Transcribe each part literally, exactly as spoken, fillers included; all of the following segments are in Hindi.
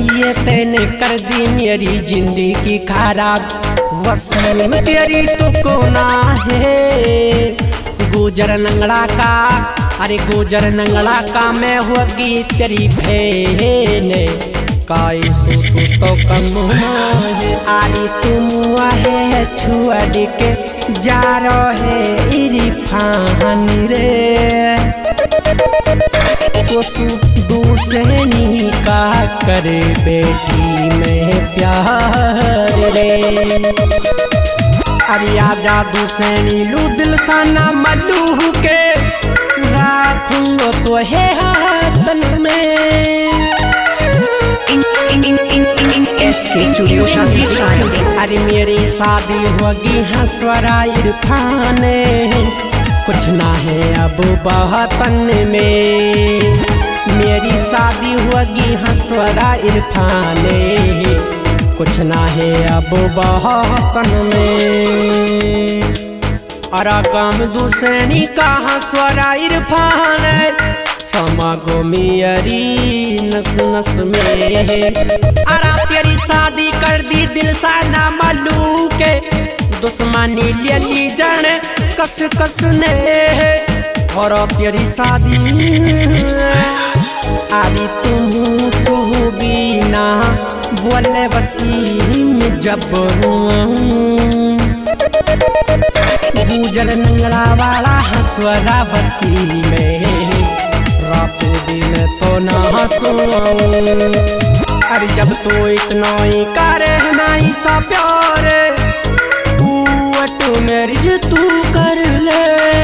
ये तेने कर दी मेरी जिंदगी खराब। वसीम तेरी तो कोना है गुजर नंगड़ा का, अरे गुजर नंगड़ा का मैं होगी तेरी बहन काई सो तू तो कम है। अरे तुम है छुआ के जा रहे इरफान रे कोसु दूर से नी का करे बेटी में प्यार रे। अरे आजा दूसरी लू दिल साना मलू के राखूंगो तो है हाथन में। एसके स्टूडियो शादी। अरे मेरी शादी होगी हंसवरा इरफान कुछ ना है अब बहतन में। मेरी शादी होगी हंसवरा इरफान कुछ ना है अब बहतन में। और काम दूसरी का हंसवरा इरफान समागो मेरी नस नस में। अरे तेरी शादी कर दी दिल साना मलू के दुश्मनी ले ली जाने कस कस ने। और तेरी शादी अरे तुम सुबीना बोले वसीम जब गुजर नंगड़ा वाला हंसवरा वसी में रातों दिन तो ना हंसुआऊं। अरे जब तो इतना ही करे नहीं सा प्यार तू मैरिज तू कर ले।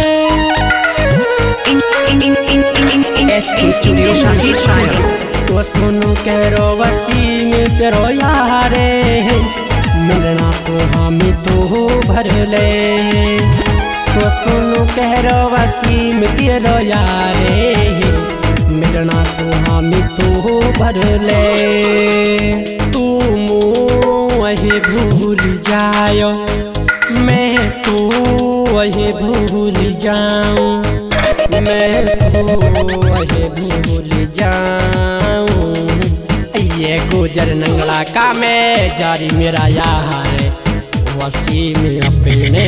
एसके स्टूडियो शादी। तो सुनो करो वसीम तेरो यारे मिलना सुहामी तो भर ले। तो सुनो करो वसीम तेरो यारे मिलना सुहामी तो भर ले। तू वही भूल जायो मैं तो वही भूल जाऊं, मैं तो वही भूल जाऊं। ये गुजर नंगला का मैं जारी मेरा यार वसीम अपने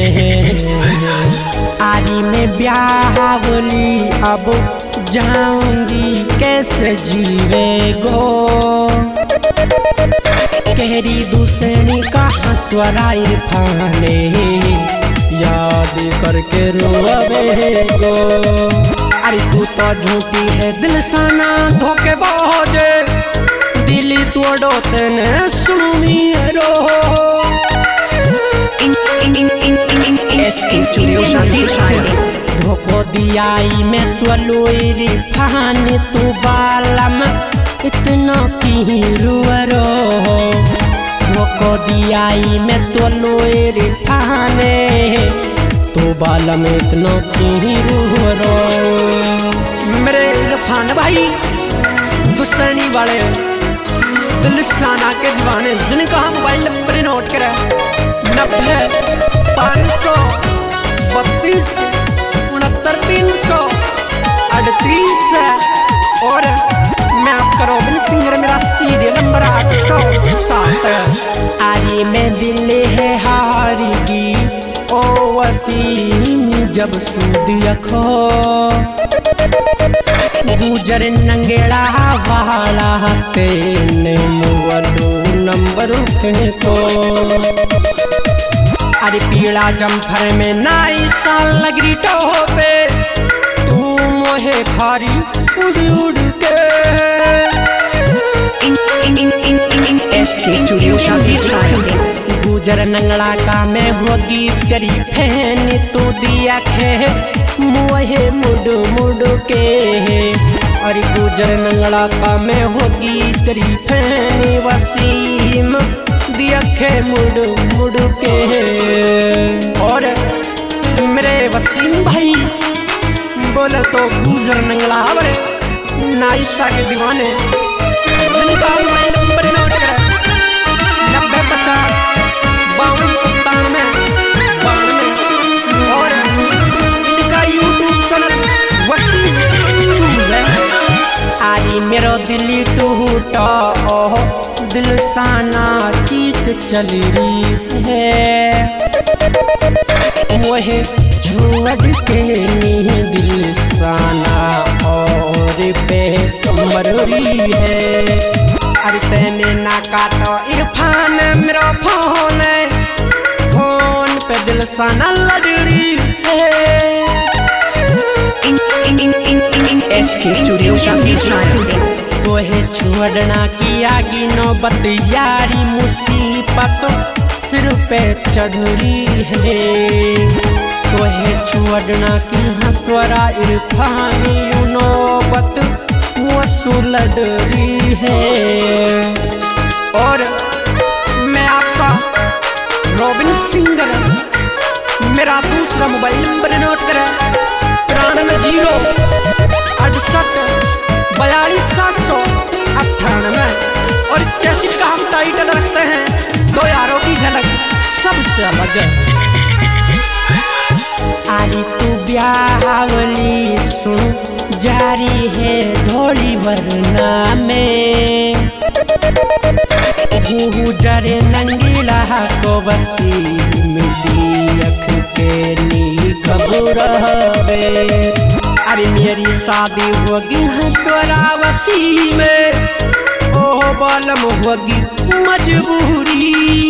आरी में ब्याहवली अब जाऊंगी कैसे जीवे गो। कहरी दूसरी का हंसवरा इरफान याद करके रोवे गो। अरे तू तो झूठी है दिल साना धोखे बाजे दिली तोड़ो तेने सुनी रो। एसके स्टूडियो शादी। धोखो दियाई में तो लोरी फान तू बालम इतना की रुअरो। धोखो दियाई में तो लोरी फाने तू बालम इतना की रुअरो। मेरे इरफान भाई दूसरी वाले दिलसाना के दीवाने जिनका मोबाइल नंबर नोट करे नब्बे पाँच सौ बत्तीस उनहत्तर तीन सौ अड़तीस और मैं आपका रोबिन सिंगर मेरा सीरियल नंबर आठ सौ सात। आरी में दिल है हारेगी ओ वसीम जब सूद अखो गुजर नंगेड़ा वाला तेने मुवलो नंबर फेंको। अरे पीला जम्फर में नाई साल लगरी टोपे तू मोहे खारी उड़ उड़ के। एसके स्टूडियो शादी। गुजर नंगड़ा का मैं होगी तेरी फैन तू दिया खे मोहे मुड़ मुड़ के। अरे गुजर नंगड़ा का मैं होगी तेरी फैन वसीम दिखे मुड़ मुड़ के। और मेरे वसीम भाई बोले तो गुजर नंगला बरे नाइसा के दीवाने जिनका मोबाइल नंबर नोट करे नब्बे पचास बावन सत्तानवे बानवे। और इनका यूट्यूब चैनल वसीम। आई मेरो दिल टूटा दिल साना चीज चल रही है, वह छोड़ के नी दिल साना और पे मर रही है। अरे तेने ना काटो इरफान मेरा फोन, फोन पे दिल साना लड़ रही है। एसके स्टूडियो शादी तोहे छोड़ना की आगी नौबत यारी मुसीबत सिर पे चढ़ रही है। तोहे छोड़ना की हंसवरा इरफान यू नौबत वसूल रही है। और मैं आपका रॉबिन सिंगर, मेरा दूसरा मोबाइल नंबर नोट करें तिरानवे जीरो अड़सठ बयालीस सात सौ अट्ठानवे। और इस कैसेट का हम टाइटल रखते हैं दो यारों की झलक सबसे अलग। आई तू ब्याहवली सुन जारी है धोड़ी वरना में, गुजरे नंगीला को वसी मिली अख के नी खबर हवे। अरे मेरी शादी होगी हंसवरा वसी में, ओ बालम होगी मजबूरी।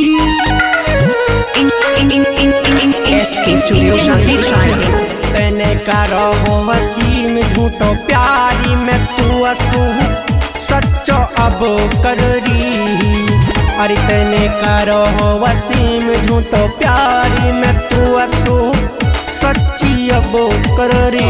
एसके स्टूडियो शादी तेने करो हो वसी में झूठो प्यारी में तू असू सच्चो अब कररी। अरे तेने करो हो वसी में झूठो प्यारी में तू असू सच्ची अब कररी।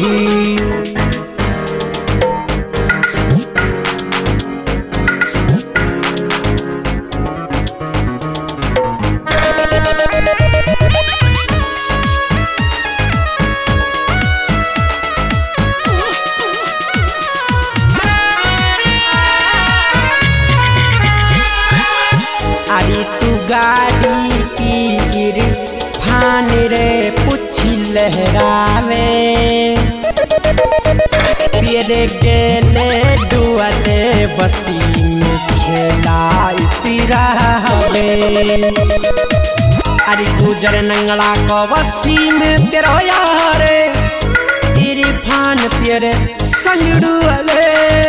अरे तू गाड़ी की गिर फान रे पुछी लहरावे, तेरे गेले डुअले वसी में छलाई तिरावे। अरे गुजर नंगला को वसी में तेरा यारे, तेरे फान तेरे संग डुअले।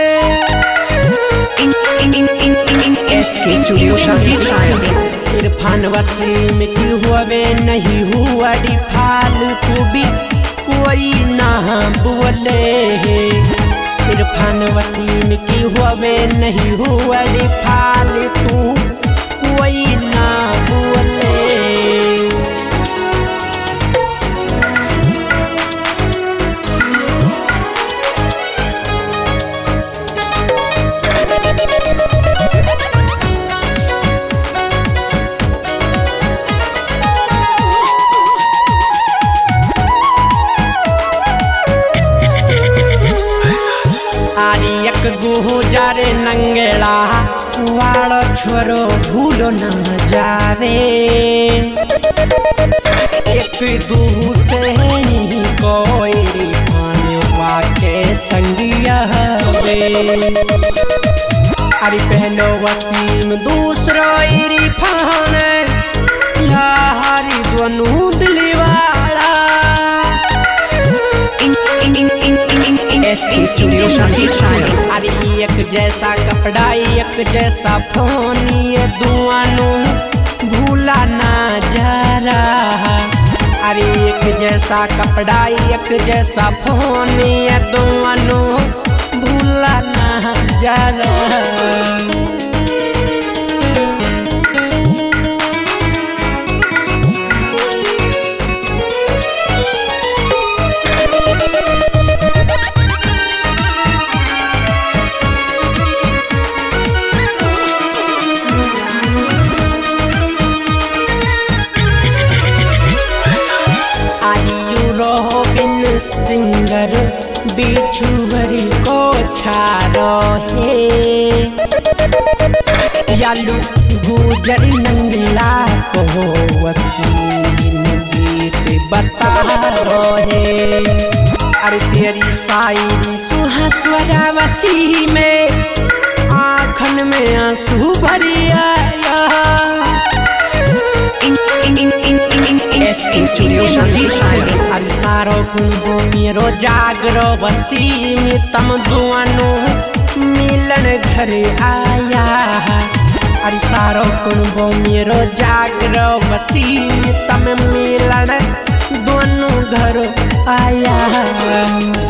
एसके स्टूडियो शादी इरफान वसीम की हुए नहीं हुआ डी फालतू भी कोई ना बोले। इरफान वसीम की हुए नहीं हुआ डी फालतू कोई ना बोले। आरी एक गुजारे नंगेला वाड़ो छोरो भूलो न जावे, एक दू से कोई मानवा के संगिया हवे। अरे पहलो वसीम दूसरो इरफान यारी दोनों दिलवाड़ा। एसके स्टूडियो शादी अरे एक जैसा कपड़ा एक जैसा फोन ये दुआनों भूला ना जा रहा। अरे एक जैसा कपड़ा एक जैसा फोन ये दुआनों भूला ना जा रहा। सिंगर बिछुवरी को छारो है, यालू गुजर नंगला को वसीम गीत बता रहे। अरे तेरी शायरी सुहासवरा वसी में आँख आखिन में आंसू भरी आया। In in in in in in S K Studio Shanti Studio. अरे सारो कुंभो मेरो जागरो बसी में तम दुआनो मिलन घर आया। अरे सारो कुंभो मेरो जागरो बसी में तम मिलन दोनों घर आया।